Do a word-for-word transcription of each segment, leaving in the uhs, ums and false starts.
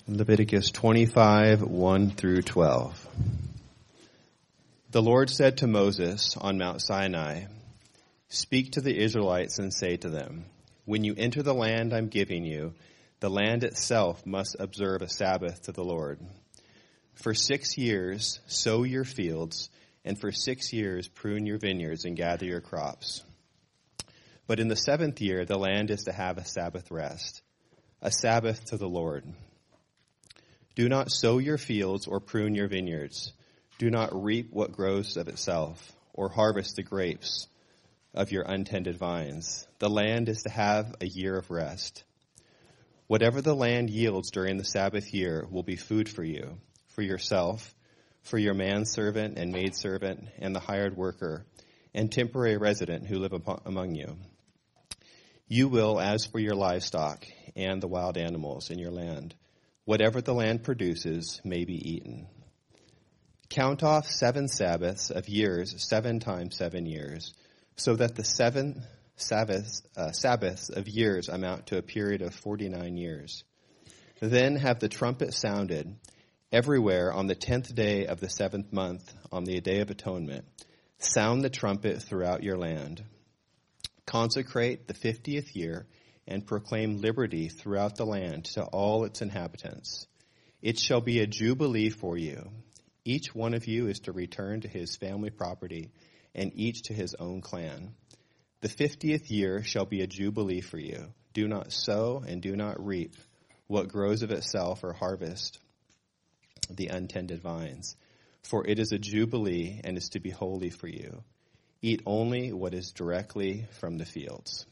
Leviticus twenty-five, one through twelve. The Lord said to Moses on Mount Sinai, "Speak to the Israelites and say to them, when you enter the land I'm giving you, the land itself must observe a Sabbath to the Lord. For six years sow your fields, and for six years prune your vineyards and gather your crops. But in the seventh year the land is to have a Sabbath rest, a Sabbath to the Lord. Do not sow your fields or prune your vineyards. Do not reap what grows of itself, or harvest the grapes of your untended vines. The land is to have a year of rest. Whatever the land yields during the Sabbath year will be food for you, for yourself, for your manservant and maidservant, and the hired worker, and temporary resident who live upon, among you. You will, as for your livestock and the wild animals in your land, whatever the land produces may be eaten. Count off seven Sabbaths of years, seven times seven years, so that the seven Sabbaths, uh, Sabbaths of years amount to a period of forty-nine years. Then have the trumpet sounded everywhere on the tenth day of the seventh month, on the Day of Atonement. Sound the trumpet throughout your land. Consecrate the fiftieth year and proclaim liberty throughout the land to all its inhabitants. It shall be a jubilee for you. Each one of you is to return to his family property, and each to his own clan. The fiftieth year shall be a jubilee for you. Do not sow and do not reap what grows of itself, or harvest the untended vines. For it is a jubilee and is to be holy for you. Eat only what is directly from the fields."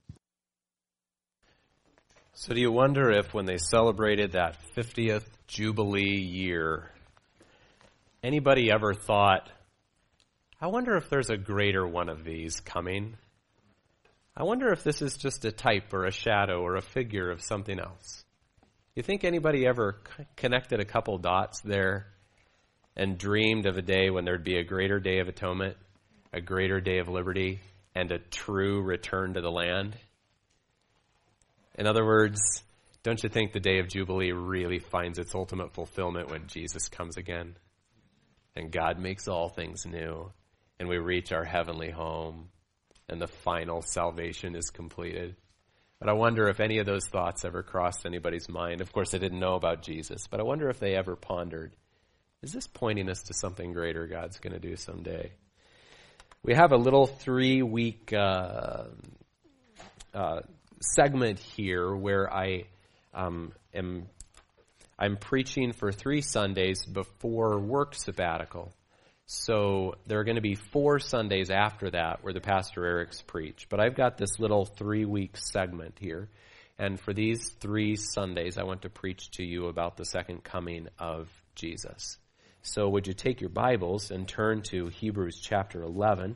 So do you wonder if when they celebrated that fiftieth Jubilee year, anybody ever thought, I wonder if there's a greater one of these coming? I wonder if this is just a type or a shadow or a figure of something else. You think anybody ever c- connected a couple dots there and dreamed of a day when there'd be a greater Day of Atonement, a greater Day of Liberty, and a true return to the land? In other words, don't you think the Day of Jubilee really finds its ultimate fulfillment when Jesus comes again? And God makes all things new, and we reach our heavenly home, and the final salvation is completed. But I wonder if any of those thoughts ever crossed anybody's mind. Of course, they didn't know about Jesus, but I wonder if they ever pondered, is this pointing us to something greater God's going to do someday? We have a little three-week uh, uh, segment here where I um, am I'm preaching for three Sundays before work sabbatical. So there are going to be four Sundays after that where the Pastor Eric's preach. But I've got this little three-week segment here. And for these three Sundays, I want to preach to you about the second coming of Jesus. So would you take your Bibles and turn to Hebrews chapter eleven.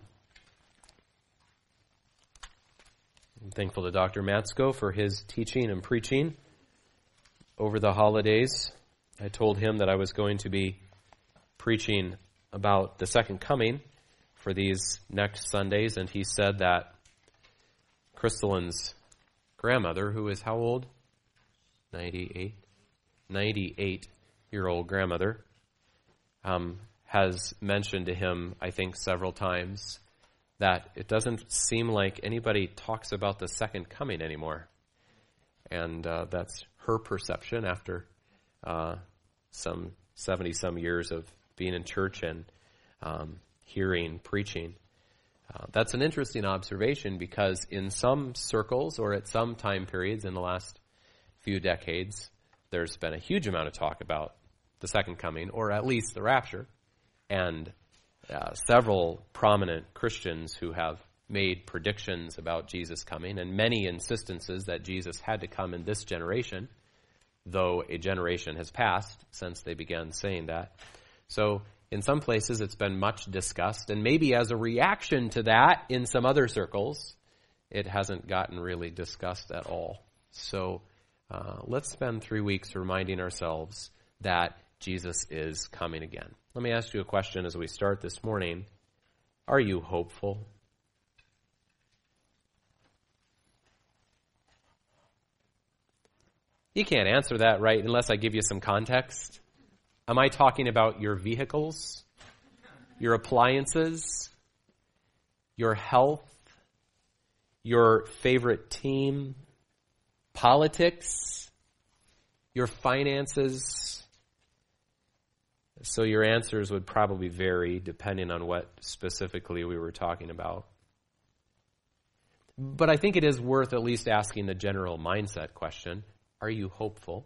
I'm thankful to Doctor Matsko for his teaching and preaching over the holidays. I told him that I was going to be preaching about the second coming for these next Sundays, and he said that Crystalline's grandmother, who is how old? ninety-eight? ninety-eight-year-old grandmother, um, has mentioned to him, I think, several times that it doesn't seem like anybody talks about the second coming anymore. And uh, that's her perception after uh, some seventy-some years of being in church and um, hearing preaching. Uh, that's an interesting observation because in some circles or at some time periods in the last few decades, there's been a huge amount of talk about the second coming, or at least the rapture. And uh, several prominent Christians who have made predictions about Jesus coming, and many insistences that Jesus had to come in this generation, though a generation has passed since they began saying that. So in some places it's been much discussed, and maybe as a reaction to that in some other circles, it hasn't gotten really discussed at all. So uh, let's spend three weeks reminding ourselves that Jesus is coming again. Let me ask you a question as we start this morning. Are you hopeful? You can't answer that, right, unless I give you some context. Am I talking about your vehicles, your appliances, your health, your favorite team, politics, your finances? So your answers would probably vary depending on what specifically we were talking about. But I think it is worth at least asking the general mindset question. Are you hopeful?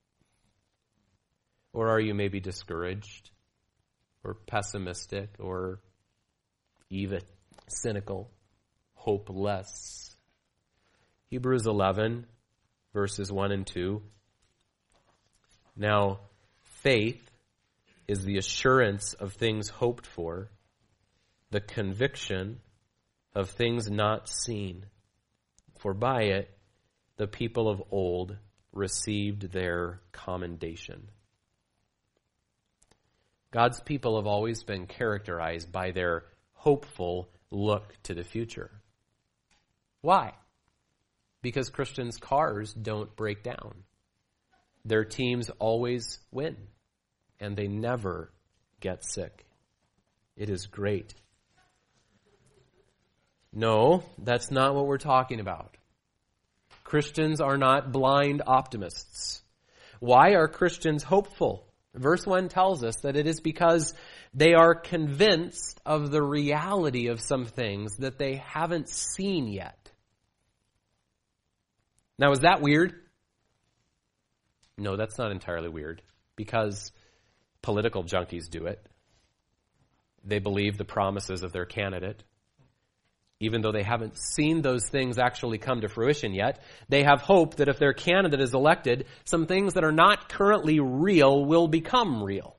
Or are you maybe discouraged? Or pessimistic? Or even cynical? Hopeless? Hebrews eleven, verses one and two. Now, faith is the assurance of things hoped for, the conviction of things not seen. For by it, the people of old received their commendation. God's people have always been characterized by their hopeful look to the future. Why? Because Christians' cars don't break down. Their teams always win, and they never get sick. It is great. No, that's not what we're talking about. Christians are not blind optimists. Why are Christians hopeful? Verse one tells us that it is because they are convinced of the reality of some things that they haven't seen yet. Now, is that weird? No, that's not entirely weird, because political junkies do it. They believe the promises of their candidate. Even though they haven't seen those things actually come to fruition yet, they have hope that if their candidate is elected, some things that are not currently real will become real.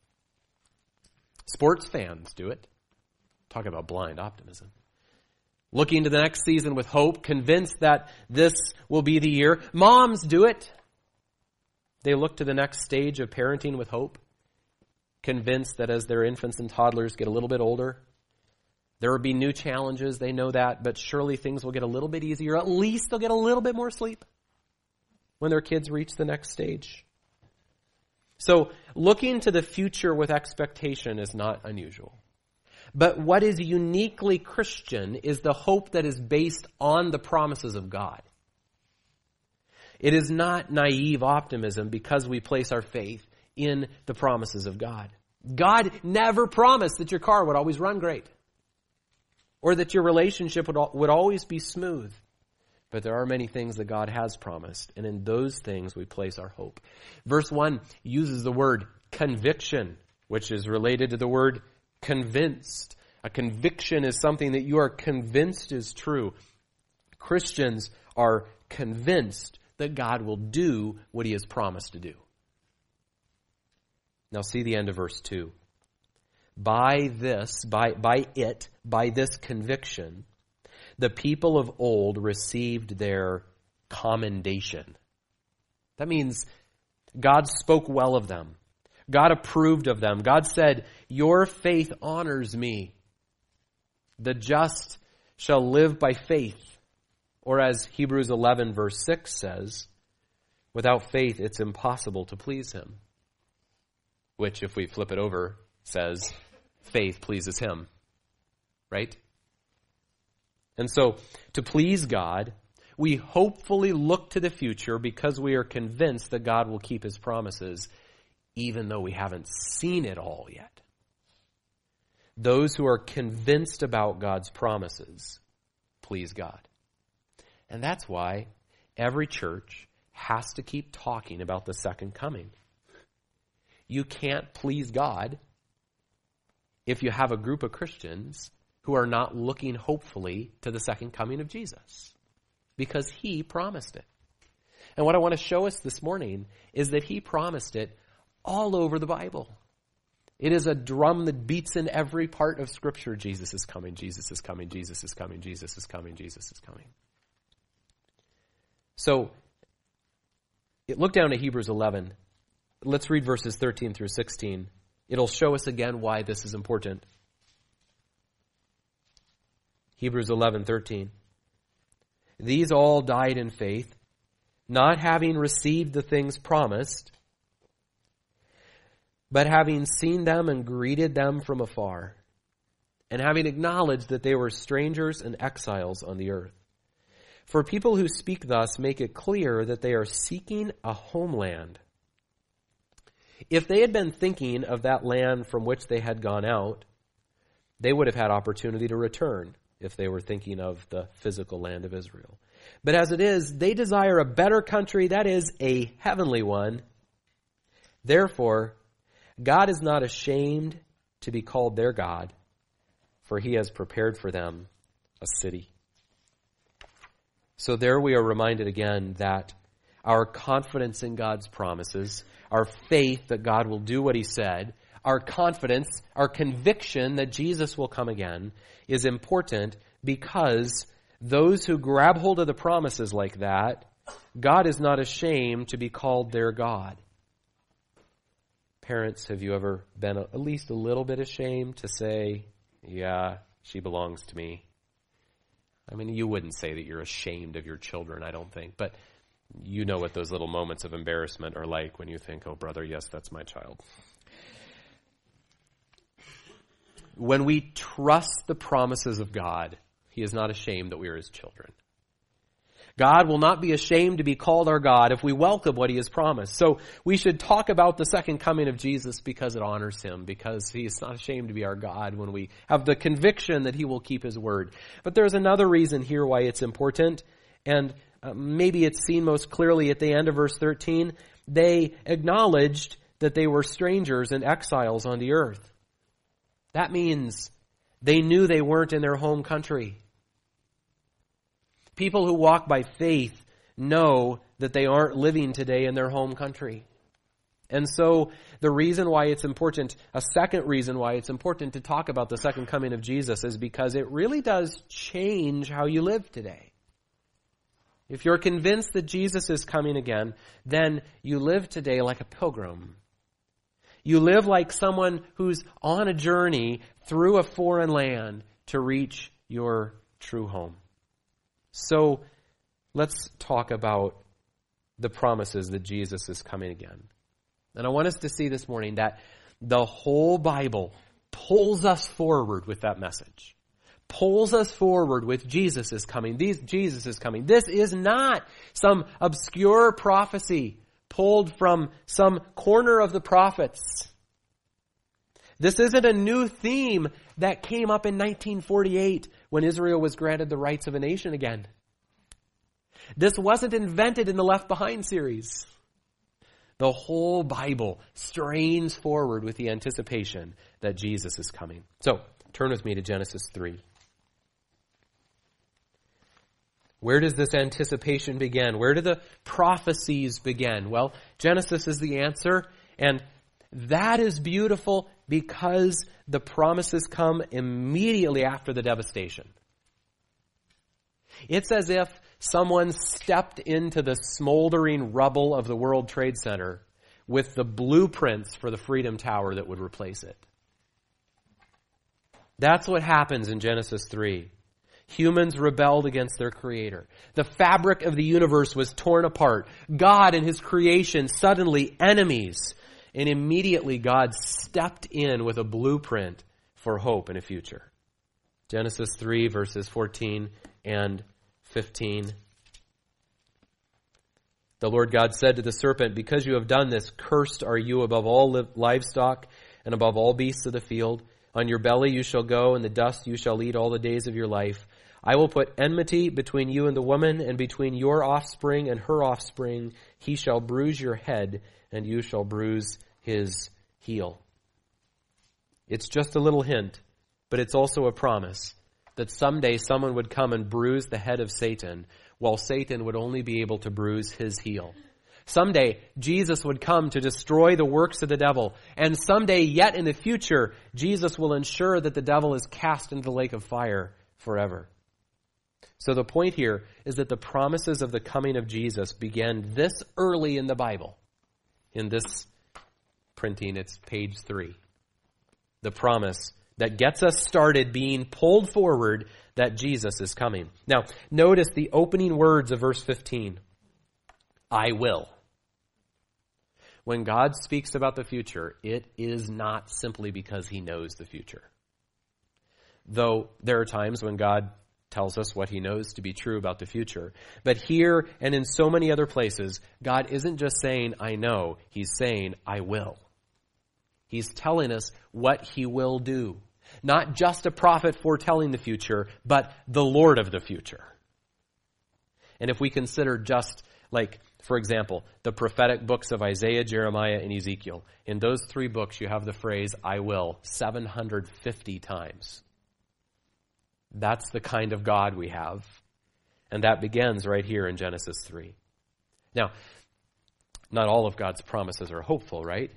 Sports fans do it. Talk about blind optimism. Looking to the next season with hope, convinced that this will be the year. Moms do it. They look to the next stage of parenting with hope, convinced that as their infants and toddlers get a little bit older, there will be new challenges. They know that, but surely things will get a little bit easier. At least they'll get a little bit more sleep when their kids reach the next stage. So looking to the future with expectation is not unusual. But what is uniquely Christian is the hope that is based on the promises of God. It is not naive optimism because we place our faith in the promises of God. God never promised that your car would always run great, or that your relationship would, would always be smooth. But there are many things that God has promised, and in those things we place our hope. Verse one uses the word conviction, which is related to the word convinced. A conviction is something that you are convinced is true. Christians are convinced that God will do what he has promised to do. Now see the end of verse two. By this, by, by it, by this conviction, the people of old received their commendation. That means God spoke well of them. God approved of them. God said, your faith honors me. The just shall live by faith. Or as Hebrews eleven verse six says, without faith it's impossible to please him. Which, if we flip it over, says faith pleases him. Right? And so, to please God, we hopefully look to the future because we are convinced that God will keep his promises, even though we haven't seen it all yet. Those who are convinced about God's promises please God. And that's why every church has to keep talking about the second coming. You can't please God if you have a group of Christians who are not looking hopefully to the second coming of Jesus, because he promised it. And what I want to show us this morning is that he promised it all over the Bible. It is a drum that beats in every part of Scripture. Jesus is coming, Jesus is coming, Jesus is coming, Jesus is coming, Jesus is coming. So, look down at Hebrews eleven. Let's read verses thirteen through sixteen. It'll show us again why this is important. Hebrews eleven thirteen. These all died in faith, not having received the things promised, but having seen them and greeted them from afar, and having acknowledged that they were strangers and exiles on the earth. For people who speak thus make it clear that they are seeking a homeland. If they had been thinking of that land from which they had gone out, they would have had opportunity to return if they were thinking of the physical land of Israel. But as it is, they desire a better country, that is, a heavenly one. Therefore, God is not ashamed to be called their God, for he has prepared for them a city. So there we are reminded again that our confidence in God's promises, our faith that God will do what he said, our confidence, our conviction that Jesus will come again is important, because those who grab hold of the promises like that, God is not ashamed to be called their God. Parents, have you ever been at least a little bit ashamed to say, yeah, she belongs to me? I mean, you wouldn't say that you're ashamed of your children, I don't think, but you know what those little moments of embarrassment are like when you think, oh, brother, yes, that's my child. When we trust the promises of God, he is not ashamed that we are his children. God will not be ashamed to be called our God if we welcome what he has promised. So we should talk about the second coming of Jesus because it honors him, because he is not ashamed to be our God when we have the conviction that he will keep his word. But there's another reason here why it's important, and uh, maybe it's seen most clearly at the end of verse thirteen. They acknowledged that they were strangers and exiles on the earth. That means they knew they weren't in their home country. People who walk by faith know that they aren't living today in their home country. And so the reason why it's important, a second reason why it's important to talk about the second coming of Jesus, is because it really does change how you live today. If you're convinced that Jesus is coming again, then you live today like a pilgrim. You live like someone who's on a journey through a foreign land to reach your true home. So let's talk about the promises that Jesus is coming again. And I want us to see this morning that the whole Bible pulls us forward with that message. Pulls us forward with Jesus is coming. These, Jesus is coming. This is not some obscure prophecy pulled from some corner of the prophets. This isn't a new theme that came up in nineteen forty-eight when Israel was granted the rights of a nation again. This wasn't invented in the Left Behind series. The whole Bible strains forward with the anticipation that Jesus is coming. So, turn with me to Genesis three. Where does this anticipation begin? Where do the prophecies begin? Well, Genesis is the answer, and that is beautiful because the promises come immediately after the devastation. It's as if someone stepped into the smoldering rubble of the World Trade Center with the blueprints for the Freedom Tower that would replace it. That's what happens in Genesis three. Humans rebelled against their Creator. The fabric of the universe was torn apart. God and his creation suddenly enemies. And immediately God stepped in with a blueprint for hope and a future. Genesis three, verses fourteen and fifteen. The Lord God said to the serpent, "Because you have done this, cursed are you above all livestock and above all beasts of the field. On your belly you shall go, and the dust you shall eat all the days of your life. I will put enmity between you and the woman, and between your offspring and her offspring. He shall bruise your head, and you shall bruise his heel." It's just a little hint, but it's also a promise that someday someone would come and bruise the head of Satan, while Satan would only be able to bruise his heel. Someday, Jesus would come to destroy the works of the devil, and someday, yet in the future, Jesus will ensure that the devil is cast into the lake of fire forever. So the point here is that the promises of the coming of Jesus began this early in the Bible. In this printing, it's page three. The promise that gets us started being pulled forward that Jesus is coming. Now, notice the opening words of verse fifteen. I will. When God speaks about the future, it is not simply because he knows the future. Though there are times when God tells us what he knows to be true about the future. But here and in so many other places, God isn't just saying, I know. He's saying, I will. He's telling us what he will do. Not just a prophet foretelling the future, but the Lord of the future. And if we consider just like, for example, the prophetic books of Isaiah, Jeremiah, and Ezekiel, in those three books you have the phrase, I will, seven hundred fifty times. That's the kind of God we have. And that begins right here in Genesis three. Now, not all of God's promises are hopeful, right?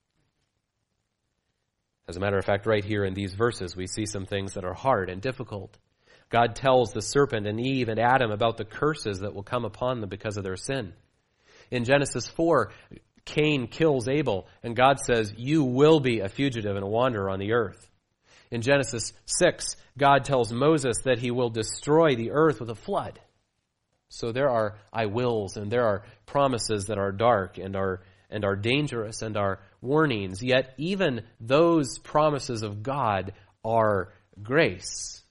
As a matter of fact, right here in these verses, we see some things that are hard and difficult. God tells the serpent and Eve and Adam about the curses that will come upon them because of their sin. In Genesis four, Cain kills Abel, and God says, you will be a fugitive and a wanderer on the earth. In Genesis six, God tells Moses that he will destroy the earth with a flood. So there are I wills, and there are promises that are dark and are and are dangerous and are warnings. Yet even those promises of God are grace.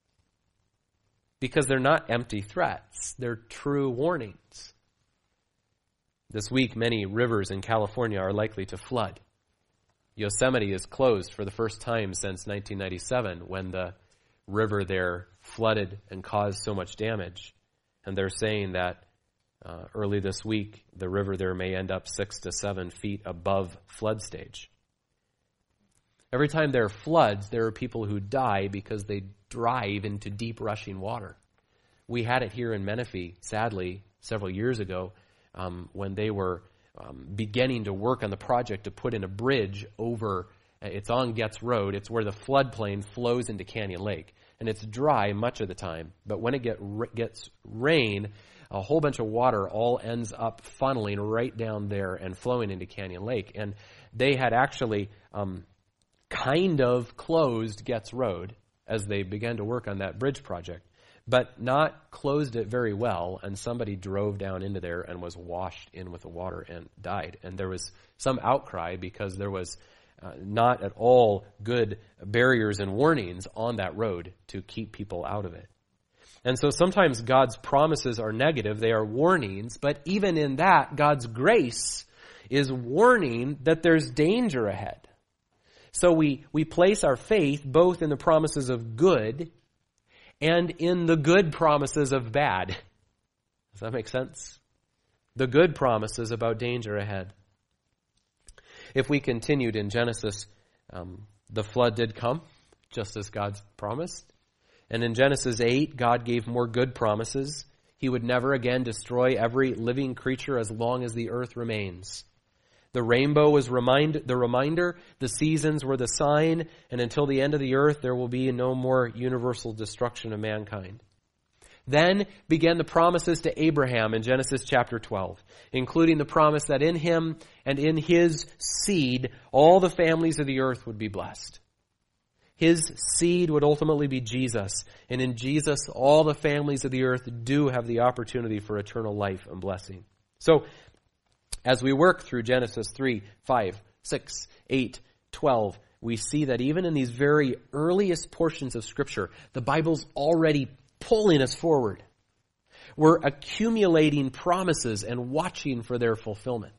Because they're not empty threats. They're true warnings. This week, many rivers in California are likely to flood. Yosemite is closed for the first time since nineteen ninety-seven when the river there flooded and caused so much damage. And they're saying that uh, early this week, the river there may end up six to seven feet above flood stage. Every time there are floods, there are people who die because they drive into deep rushing water. We had it here in Menifee, sadly, several years ago, um, when they were um, beginning to work on the project to put in a bridge over, uh, it's on Getz Road, it's where the floodplain flows into Canyon Lake. And it's dry much of the time, but when it get, gets rain, a whole bunch of water all ends up funneling right down there and flowing into Canyon Lake. And they had actually um, kind of closed Getz Road as they began to work on that bridge project, but not closed it very well, and somebody drove down into there and was washed in with the water and died. And there was some outcry because there was uh, not at all good barriers and warnings on that road to keep people out of it. And so sometimes God's promises are negative, they are warnings, but even in that, God's grace is warning that there's danger ahead. So we, we place our faith both in the promises of good and in the good promises of bad. Does that make sense? The good promises about danger ahead. If we continued in Genesis, um, the flood did come, just as God promised. And in Genesis eight, God gave more good promises. He would never again destroy every living creature as long as the earth remains. The rainbow was remind, the reminder, the seasons were the sign, and until the end of the earth, there will be no more universal destruction of mankind. Then began the promises to Abraham in Genesis chapter twelve, including the promise that in him and in his seed, all the families of the earth would be blessed. His seed would ultimately be Jesus, and in Jesus, all the families of the earth do have the opportunity for eternal life and blessing. So, as we work through Genesis three, five, six, eight, twelve, we see that even in these very earliest portions of Scripture, the Bible's already pulling us forward. We're accumulating promises and watching for their fulfillment.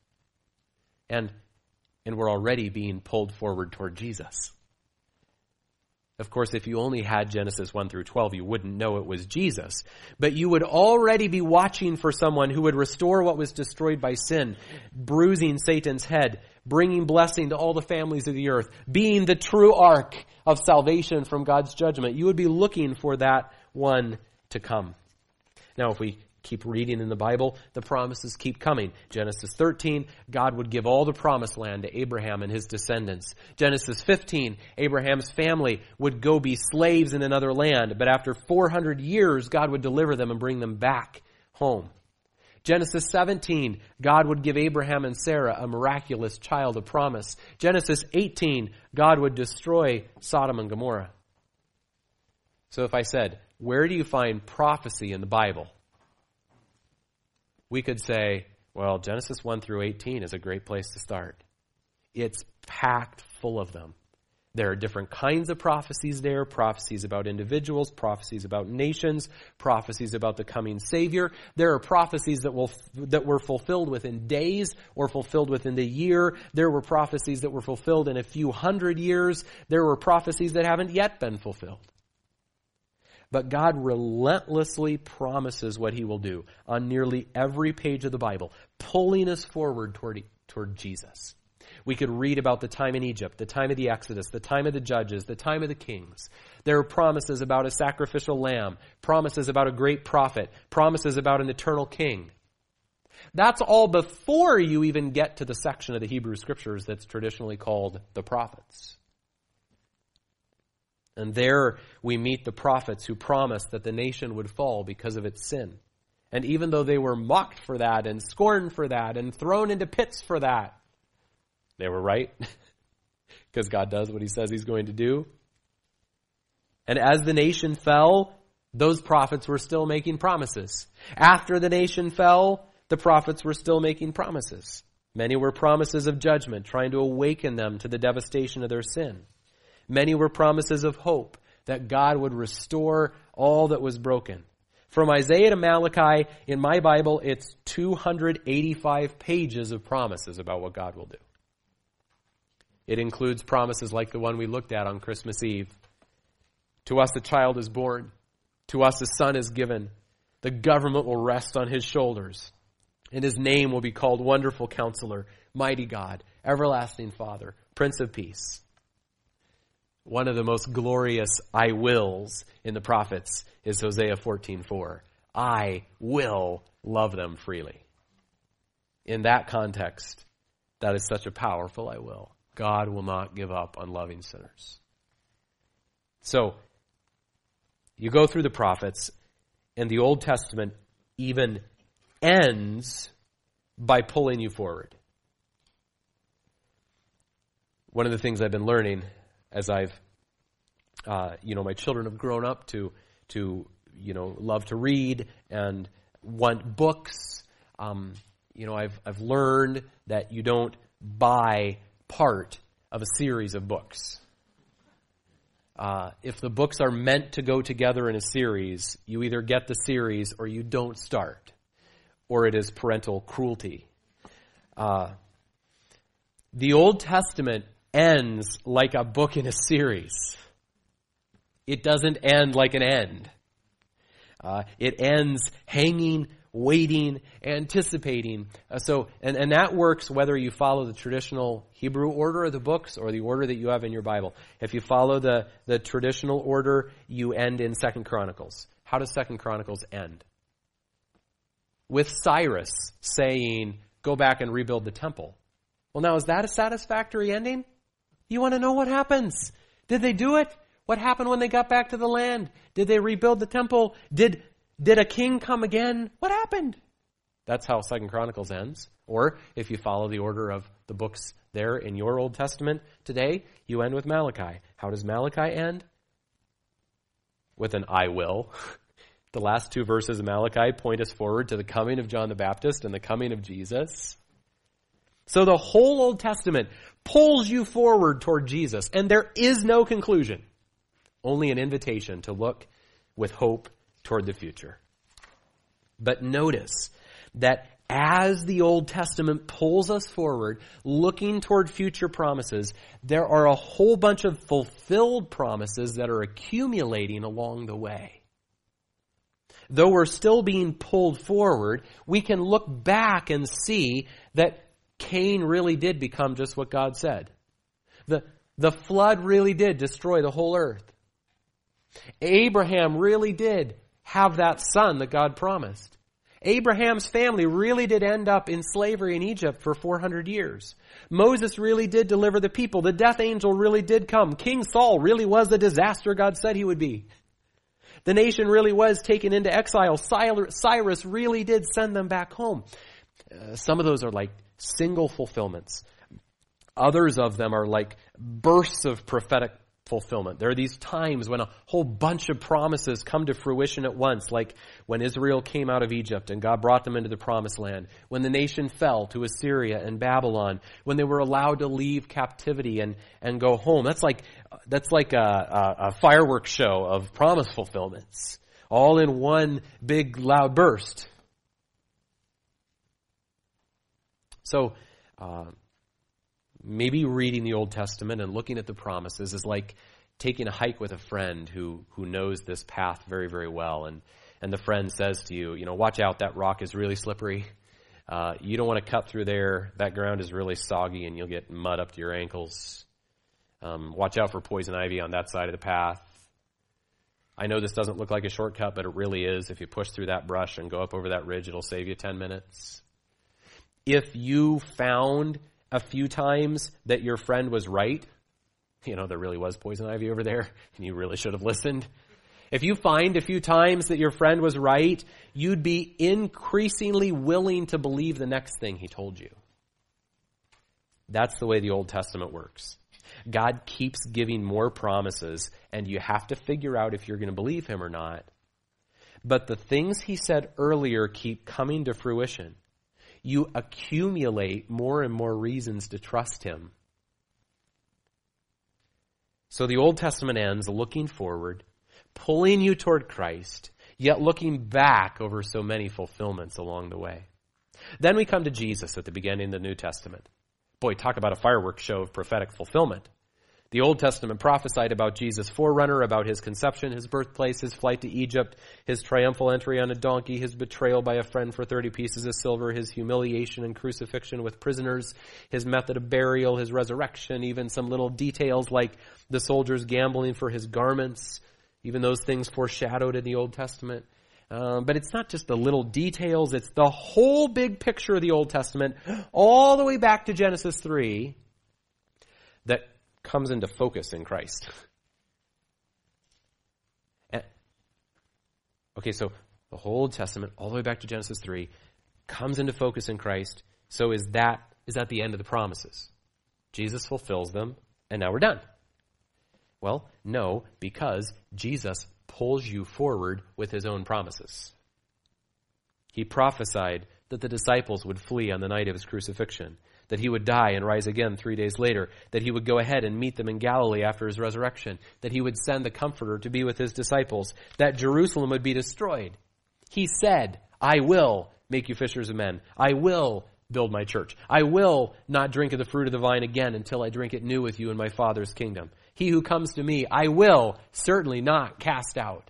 And, and we're already being pulled forward toward Jesus. Of course, if you only had Genesis one through twelve, you wouldn't know it was Jesus. But you would already be watching for someone who would restore what was destroyed by sin, bruising Satan's head, bringing blessing to all the families of the earth, being the true ark of salvation from God's judgment. You would be looking for that one to come. Now, if we keep reading in the Bible, the promises keep coming. Genesis thirteen, God would give all the promised land to Abraham and his descendants. Genesis fifteen, Abraham's family would go be slaves in another land, but after four hundred years, God would deliver them and bring them back home. Genesis seventeen, God would give Abraham and Sarah a miraculous child of promise. Genesis eighteen, God would destroy Sodom and Gomorrah. So if I said, where do you find prophecy in the Bible? we could say, well, Genesis one through eighteen is a great place to start. It's packed full of them. There are different kinds of prophecies there, prophecies about individuals, prophecies about nations, prophecies about the coming Savior. There are prophecies that will that were fulfilled within days or fulfilled within the year. There were prophecies that were fulfilled in a few hundred years. There were prophecies that haven't yet been fulfilled. But God relentlessly promises what he will do on nearly every page of the Bible, pulling us forward toward, toward Jesus. We could read about the time in Egypt, the time of the Exodus, the time of the judges, the time of the kings. There are promises about a sacrificial lamb, promises about a great prophet, promises about an eternal king. That's all before you even get to the section of the Hebrew Scriptures that's traditionally called the prophets. And there we meet the prophets who promised that the nation would fall because of its sin. And even though they were mocked for that and scorned for that and thrown into pits for that, they were right, because God does what he says he's going to do. And as the nation fell, those prophets were still making promises. After the nation fell, the prophets were still making promises. Many were promises of judgment, trying to awaken them to the devastation of their sin. Many were promises of hope, that God would restore all that was broken. From Isaiah to Malachi, in my Bible, it's two hundred eighty-five pages of promises about what God will do. It includes promises like the one we looked at on Christmas Eve. To us a child is born. To us a son is given. The government will rest on his shoulders. And his name will be called Wonderful Counselor, Mighty God, Everlasting Father, Prince of Peace. One of the most glorious I wills in the prophets is Hosea fourteen four. I will love them freely. In that context, that is such a powerful I will. God will not give up on loving sinners. So, you go through the prophets, and the Old Testament even ends by pulling you forward. One of the things I've been learning as I've, uh, you know, my children have grown up to, to, you know, love to read and want books. Um, you know, I've I've learned that you don't buy part of a series of books. Uh, if the books are meant to go together in a series, you either get the series or you don't start, or it is parental cruelty. Uh, the Old Testament ends like a book in a series. It doesn't end like an end. Uh, it ends hanging, waiting, anticipating. Uh, so, and, and that works whether you follow the traditional Hebrew order of the books or the order that you have in your Bible. If you follow the, the traditional order, you end in Second Chronicles. How does Second Chronicles end? With Cyrus saying, go back and rebuild the temple. Well, now, is that a satisfactory ending? You want to know what happens? Did they do it? What happened when they got back to the land? Did they rebuild the temple? Did Did a king come again? What happened? That's how Second Chronicles ends. Or if you follow the order of the books there in your Old Testament today, you end with Malachi. How does Malachi end? With an I will. The last two verses of Malachi point us forward to the coming of John the Baptist and the coming of Jesus. So the whole Old Testament pulls you forward toward Jesus, and there is no conclusion. Only an invitation to look with hope toward the future. But notice that as the Old Testament pulls us forward, looking toward future promises, there are a whole bunch of fulfilled promises that are accumulating along the way. Though we're still being pulled forward, we can look back and see that Cain really did become just what God said. The, the flood really did destroy the whole earth. Abraham really did have that son that God promised. Abraham's family really did end up in slavery in Egypt for four hundred years. Moses really did deliver the people. The death angel really did come. King Saul really was the disaster God said he would be. The nation really was taken into exile. Cyrus really did send them back home. Uh, some of those are like single fulfillments. Others of them are like bursts of prophetic fulfillment. There are these times when a whole bunch of promises come to fruition at once, like when Israel came out of Egypt and God brought them into the promised land, when the nation fell to Assyria and Babylon, when they were allowed to leave captivity and, and go home. That's like, that's like a, a, a fireworks show of promise fulfillments, all in one big loud burst. So, uh, maybe reading the Old Testament and looking at the promises is like taking a hike with a friend who, who knows this path very, very well. And, and the friend says to you, you know, watch out, that rock is really slippery. Uh, you don't want to cut through there. That ground is really soggy and you'll get mud up to your ankles. Um, watch out for poison ivy on that side of the path. I know this doesn't look like a shortcut, but it really is. If you push through that brush and go up over that ridge, it'll save you ten minutes. If you found a few times that your friend was right, you know, there really was poison ivy over there, and you really should have listened. If you find a few times that your friend was right, you'd be increasingly willing to believe the next thing he told you. That's the way the Old Testament works. God keeps giving more promises, and you have to figure out if you're going to believe him or not. But the things he said earlier keep coming to fruition. You accumulate more and more reasons to trust him. So the Old Testament ends looking forward, pulling you toward Christ, yet looking back over so many fulfillments along the way. Then we come to Jesus at the beginning of the New Testament. Boy, talk about a fireworks show of prophetic fulfillment. The Old Testament prophesied about Jesus' forerunner, about his conception, his birthplace, his flight to Egypt, his triumphal entry on a donkey, his betrayal by a friend for thirty pieces of silver, his humiliation and crucifixion with prisoners, his method of burial, his resurrection, even some little details like the soldiers gambling for his garments, even those things foreshadowed in the Old Testament. Um, but it's not just the little details, it's the whole big picture of the Old Testament, all the way back to Genesis three, that comes into focus in Christ. And, okay, so the whole Old Testament, all the way back to Genesis three, comes into focus in Christ. So is that is that the end of the promises? Jesus fulfills them, and now we're done. Well, no, because Jesus pulls you forward with his own promises. He prophesied that the disciples would flee on the night of his crucifixion, that he would die and rise again three days later, that he would go ahead and meet them in Galilee after his resurrection, that he would send the Comforter to be with his disciples, that Jerusalem would be destroyed. He said, I will make you fishers of men. I will build my church. I will not drink of the fruit of the vine again until I drink it new with you in my Father's kingdom. He who comes to me, I will certainly not cast out.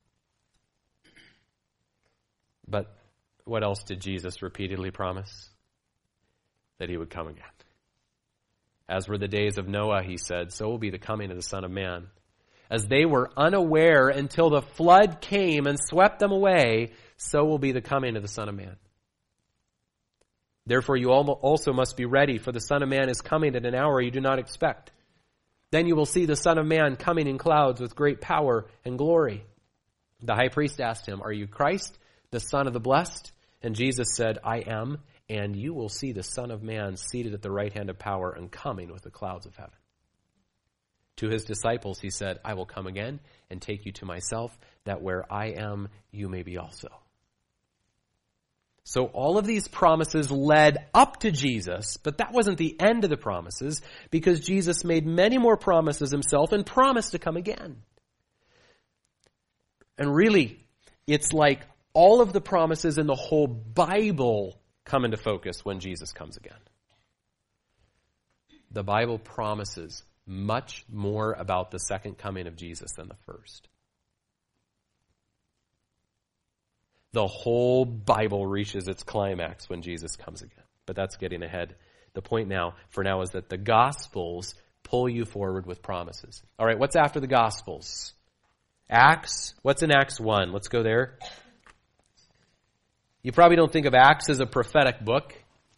But what else did Jesus repeatedly promise? That he would come again. As were the days of Noah, he said, so will be the coming of the Son of Man. As they were unaware until the flood came and swept them away, so will be the coming of the Son of Man. Therefore you also must be ready, for the Son of Man is coming at an hour you do not expect. Then you will see the Son of Man coming in clouds with great power and glory. The high priest asked him, are you Christ, the Son of the Blessed? And Jesus said, I am, and you will see the Son of Man seated at the right hand of power and coming with the clouds of heaven. To his disciples he said, I will come again and take you to myself, that where I am, you may be also. So all of these promises led up to Jesus, but that wasn't the end of the promises, because Jesus made many more promises himself and promised to come again. And really, it's like all of the promises in the whole Bible come into focus when Jesus comes again. The Bible promises much more about the second coming of Jesus than the first. The whole Bible reaches its climax when Jesus comes again. But that's getting ahead. The point now, for now, is that the Gospels pull you forward with promises. All right, what's after the Gospels? Acts. What's in Acts one? Let's go there. You probably don't think of Acts as a prophetic book.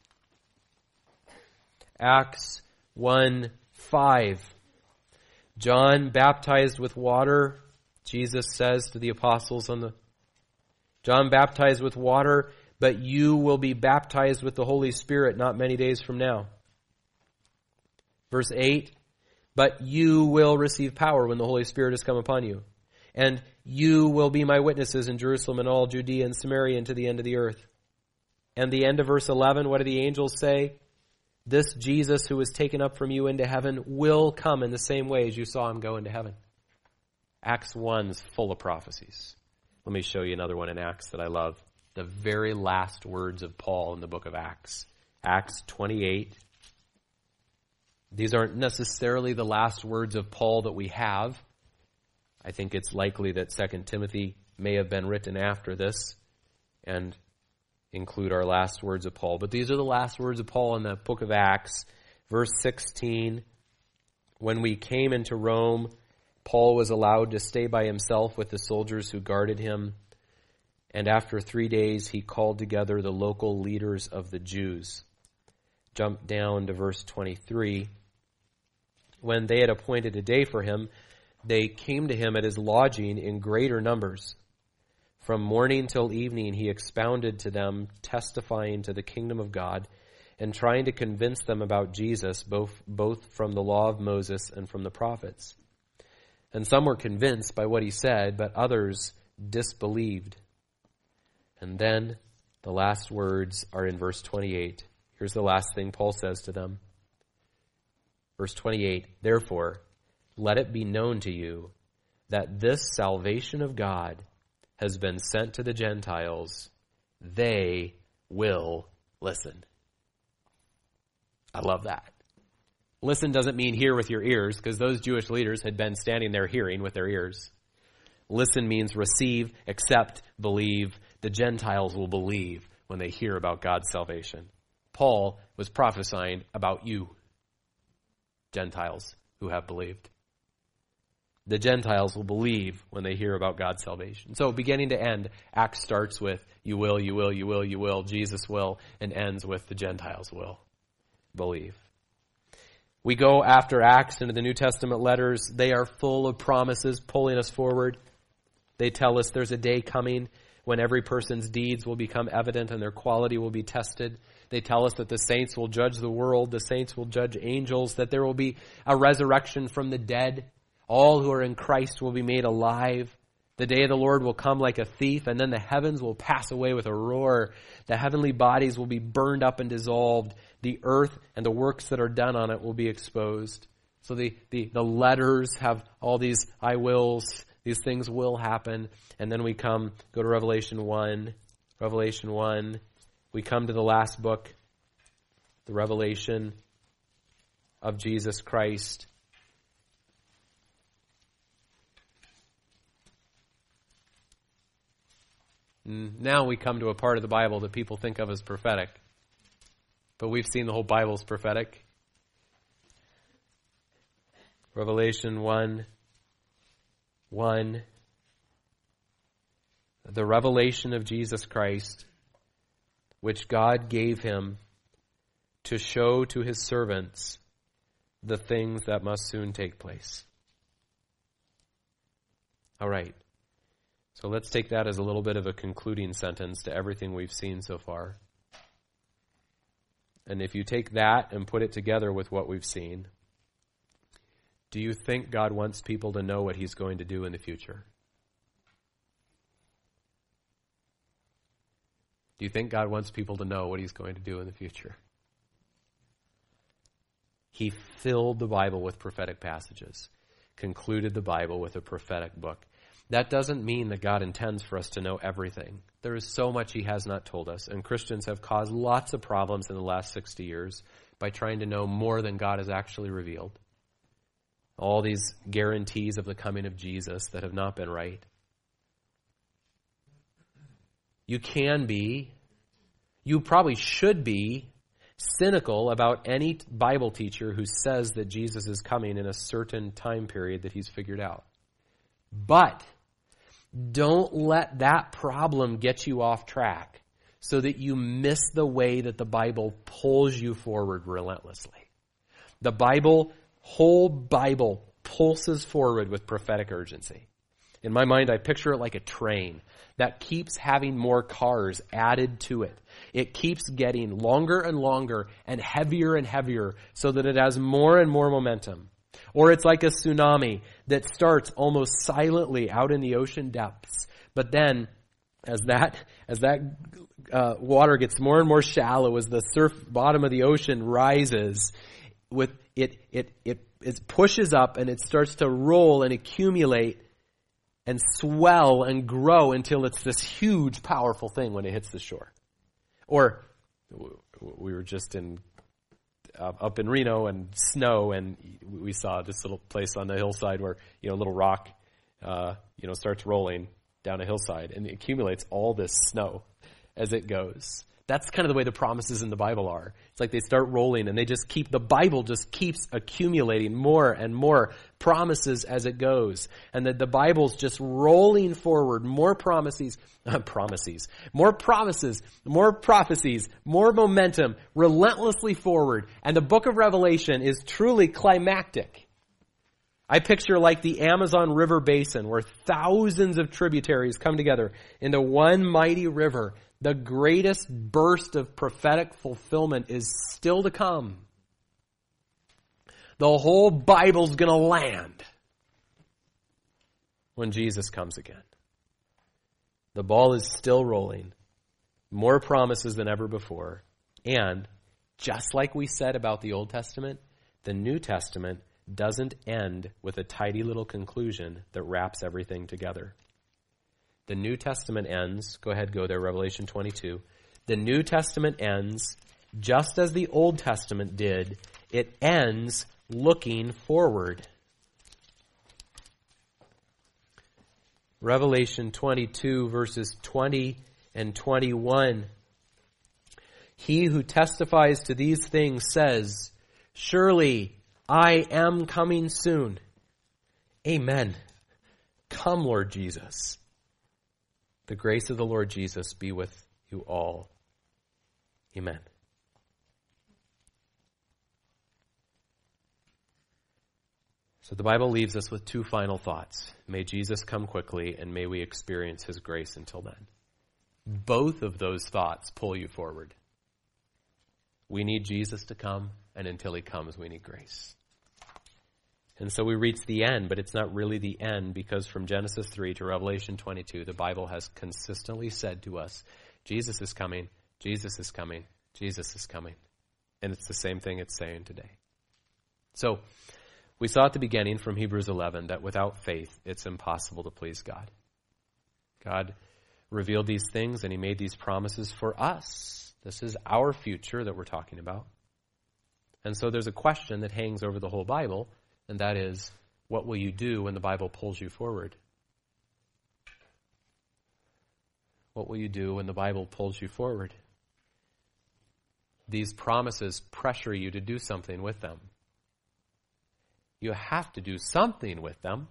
Acts one five. John baptized with water. Jesus says to the apostles on the John baptized with water, but you will be baptized with the Holy Spirit not many days from now. Verse eight, But you will receive power when the Holy Spirit has come upon you. And you will be my witnesses in Jerusalem and all Judea and Samaria and to the end of the earth. And the end of verse eleven, what do the angels say? This Jesus who was taken up from you into heaven will come in the same way as you saw him go into heaven. Acts one is full of prophecies. Let me show you another one in Acts that I love. The very last words of Paul in the book of Acts. Acts twenty-eight. These aren't necessarily the last words of Paul that we have. I think it's likely that Second Timothy may have been written after this and include our last words of Paul. But these are the last words of Paul in the book of Acts. Verse sixteen, when we came into Rome, Paul was allowed to stay by himself with the soldiers who guarded him. And after three days, he called together the local leaders of the Jews. Jump down to verse twenty-three. When they had appointed a day for him, they came to him at his lodging in greater numbers. From morning till evening, he expounded to them, testifying to the kingdom of God, and trying to convince them about Jesus, both, both from the law of Moses and from the prophets. And some were convinced by what he said, but others disbelieved. And then the last words are in verse twenty-eight. Here's the last thing Paul says to them. Verse twenty-eight, therefore, let it be known to you that this salvation of God has been sent to the Gentiles. They will listen. I love that. Listen doesn't mean hear with your ears, because those Jewish leaders had been standing there hearing with their ears. Listen means receive, accept, believe. The Gentiles will believe when they hear about God's salvation. Paul was prophesying about you, Gentiles who have believed. The Gentiles will believe when they hear about God's salvation. So beginning to end, Acts starts with you will, you will, you will, you will, Jesus will, and ends with the Gentiles will believe. We go after Acts into the New Testament letters. They are full of promises pulling us forward. They tell us there's a day coming when every person's deeds will become evident and their quality will be tested. They tell us that the saints will judge the world, the saints will judge angels, that there will be a resurrection from the dead. All who are in Christ will be made alive. The day of the Lord will come like a thief, and then the heavens will pass away with a roar. The heavenly bodies will be burned up and dissolved. The earth and the works that are done on it will be exposed. So the, the, the letters have all these I wills. These things will happen. And then we come, go to Revelation one. Revelation one. We come to the last book, the revelation of Jesus Christ. Now we come to a part of the Bible that people think of as prophetic. But we've seen the whole Bible is prophetic. Revelation one, one. The revelation of Jesus Christ, which God gave him to show to his servants the things that must soon take place. All right. So let's take that as a little bit of a concluding sentence to everything we've seen so far. And if you take that and put it together with what we've seen, do you think God wants people to know what he's going to do in the future? Do you think God wants people to know what he's going to do in the future? He filled the Bible with prophetic passages, concluded the Bible with a prophetic book. That doesn't mean that God intends for us to know everything. There is so much he has not told us, and Christians have caused lots of problems in the last sixty years by trying to know more than God has actually revealed. All these guarantees of the coming of Jesus that have not been right. You can be, you probably should be, cynical about any Bible teacher who says that Jesus is coming in a certain time period that he's figured out. But don't let that problem get you off track so that you miss the way that the Bible pulls you forward relentlessly. The Bible, whole Bible, pulses forward with prophetic urgency. In my mind, I picture it like a train that keeps having more cars added to it. It keeps getting longer and longer and heavier and heavier so that it has more and more momentum. Or it's like a tsunami that starts almost silently out in the ocean depths. But then, as that as that uh, water gets more and more shallow, as the surf bottom of the ocean rises, with it it it it pushes up and it starts to roll and accumulate and swell and grow until it's this huge, powerful thing when it hits the shore. Or we were just in uh, up in Reno and snow, and we saw this little place on the hillside where, you know, a little rock, uh, you know, starts rolling down a hillside, and it accumulates all this snow as it goes. That's kind of the way the promises in the Bible are. It's like they start rolling, and they just keep, the Bible just keeps accumulating more and more promises as it goes. And that the Bible's just rolling forward, more promises, uh, promises, more promises, more prophecies, more momentum, relentlessly forward. And the book of Revelation is truly climactic. I picture like the Amazon River basin where thousands of tributaries come together into one mighty river. The greatest burst of prophetic fulfillment is still to come. The whole Bible's going to land when Jesus comes again. The ball is still rolling. More promises than ever before. And just like we said about the Old Testament, the New Testament doesn't end with a tidy little conclusion that wraps everything together. The New Testament ends, go ahead, go there, Revelation twenty-two. The New Testament ends just as the Old Testament did. It ends looking forward. Revelation twenty-two, verses twenty and twenty-one. He who testifies to these things says, "Surely I am coming soon." Amen. Come, Lord Jesus. The grace of the Lord Jesus be with you all. Amen. So the Bible leaves us with two final thoughts. May Jesus come quickly, and may we experience his grace until then. Both of those thoughts pull you forward. We need Jesus to come, and until he comes, we need grace. And so we reach the end, but it's not really the end, because from Genesis three to Revelation twenty-two, the Bible has consistently said to us, Jesus is coming, Jesus is coming, Jesus is coming. And it's the same thing it's saying today. So we saw at the beginning from Hebrews eleven that without faith, it's impossible to please God. God revealed these things, and he made these promises for us. This is our future that we're talking about. And so there's a question that hangs over the whole Bible, and that is, what will you do when the Bible pulls you forward? What will you do when the Bible pulls you forward? These promises pressure you to do something with them. You have to do something with them.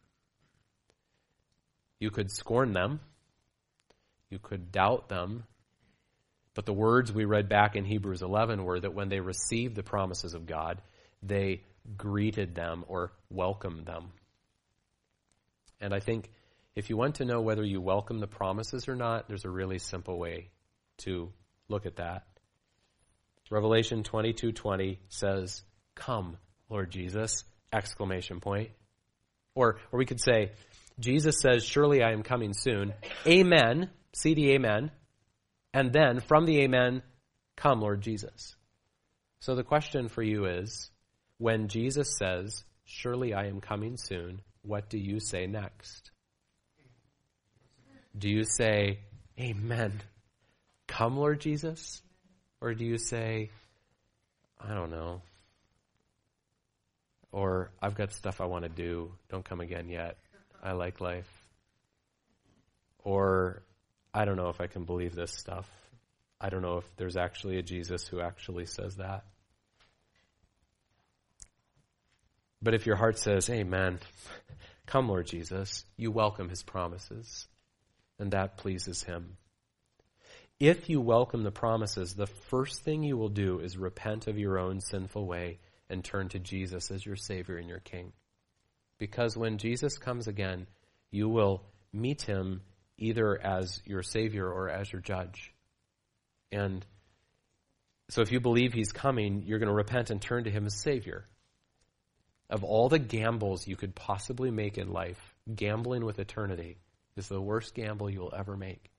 You could scorn them. You could doubt them. But the words we read back in Hebrews eleven were that when they received the promises of God, they greeted them or welcomed them. And I think if you want to know whether you welcome the promises or not, there's a really simple way to look at that. Revelation twenty-two twenty says, "Come, Lord Jesus!" Exclamation point. Or, or we could say, Jesus says, "Surely I am coming soon. Amen." See the amen. And then from the amen, "Come, Lord Jesus." So the question for you is, when Jesus says, "Surely I am coming soon," what do you say next? Do you say, "Amen. Come, Lord Jesus"? Or do you say, "I don't know," or "I've got stuff I want to do. Don't come again yet. I like life." Or, "I don't know if I can believe this stuff. I don't know if there's actually a Jesus who actually says that." But if your heart says, "Amen, come, Lord Jesus," you welcome his promises, and that pleases him. If you welcome the promises, the first thing you will do is repent of your own sinful way and turn to Jesus as your Savior and your King. Because when Jesus comes again, you will meet him either as your Savior or as your judge. And so if you believe he's coming, you're going to repent and turn to him as Savior. Of all the gambles you could possibly make in life, gambling with eternity is the worst gamble you will ever make.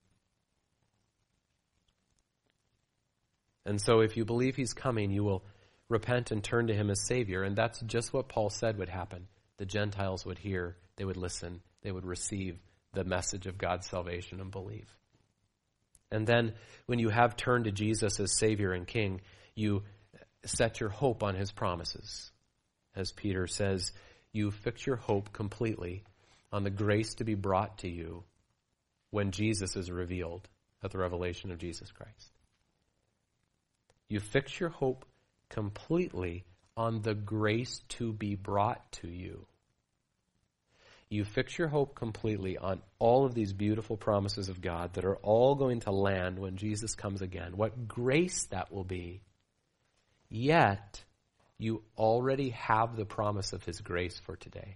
And so if you believe he's coming, you will repent and turn to him as Savior. And that's just what Paul said would happen. The Gentiles would hear, they would listen, they would receive the message of God's salvation and believe. And then when you have turned to Jesus as Savior and King, you set your hope on his promises. As Peter says, you fix your hope completely on the grace to be brought to you when Jesus is revealed at the revelation of Jesus Christ. You fix your hope completely on the grace to be brought to you. You fix your hope completely on all of these beautiful promises of God that are all going to land when Jesus comes again. What grace that will be. Yet, you already have the promise of his grace for today.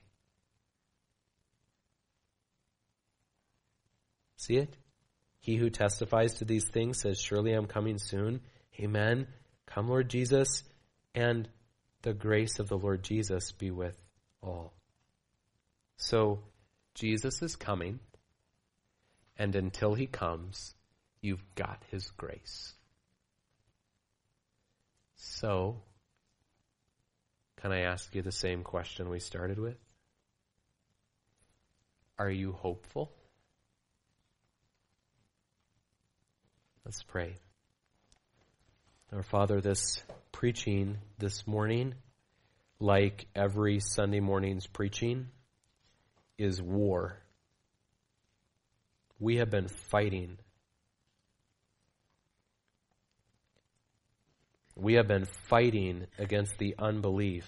See it? He who testifies to these things says, surely I'm coming soon. Amen. Come, Lord Jesus. And the grace of the Lord Jesus be with all. So, Jesus is coming. And until he comes, you've got his grace. So, can I ask you the same question we started with? Are you hopeful? Let's pray. Our Father, this preaching this morning, like every Sunday morning's preaching, is war. We have been fighting. We have been fighting against the unbelief,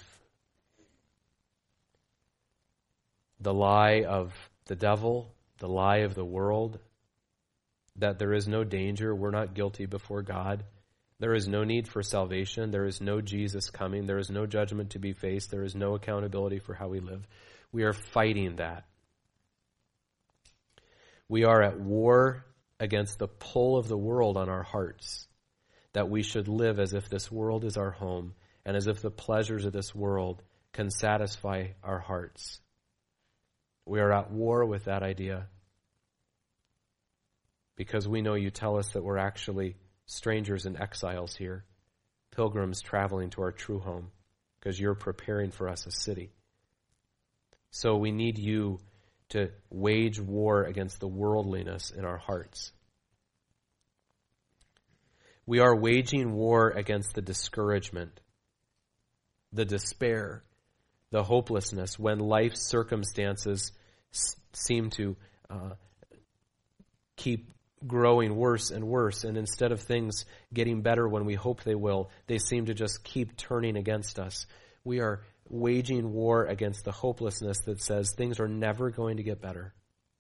the lie of the devil, the lie of the world, that there is no danger, we're not guilty before God. There is no need for salvation. There is no Jesus coming. There is no judgment to be faced. There is no accountability for how we live. We are fighting that. We are at war against the pull of the world on our hearts, that we should live as if this world is our home and as if the pleasures of this world can satisfy our hearts. We are at war with that idea because we know you tell us that we're actually strangers and exiles here, pilgrims traveling to our true home, because you're preparing for us a city. So we need you to wage war against the worldliness in our hearts. We are waging war against the discouragement, the despair, the hopelessness when life's circumstances s- seem to uh, keep growing worse and worse, and instead of things getting better when we hope they will, they seem to just keep turning against us. We are waging war against the hopelessness that says things are never going to get better.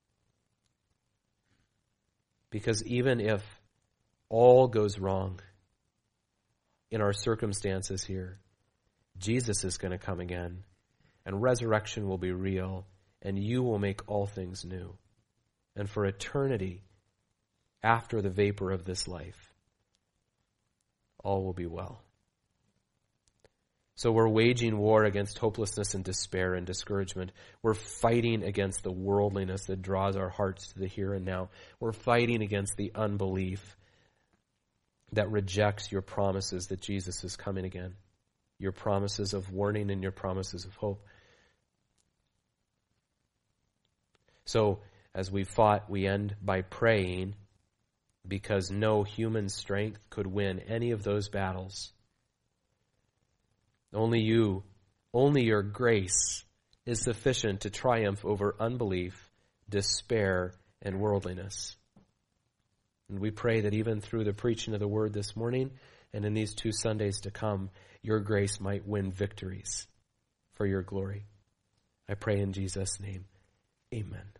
Because even if all goes wrong in our circumstances here, Jesus is going to come again, and resurrection will be real, and you will make all things new. And for eternity, after the vapor of this life, all will be well. So we're waging war against hopelessness and despair and discouragement. We're fighting against the worldliness that draws our hearts to the here and now. We're fighting against the unbelief that rejects your promises that Jesus is coming again, your promises of warning and your promises of hope. So as we fought, we end by praying, because no human strength could win any of those battles. Only you, only your grace is sufficient to triumph over unbelief, despair, and worldliness. And we pray that even through the preaching of the word this morning and in these two Sundays to come, your grace might win victories for your glory. I pray in Jesus' name. Amen.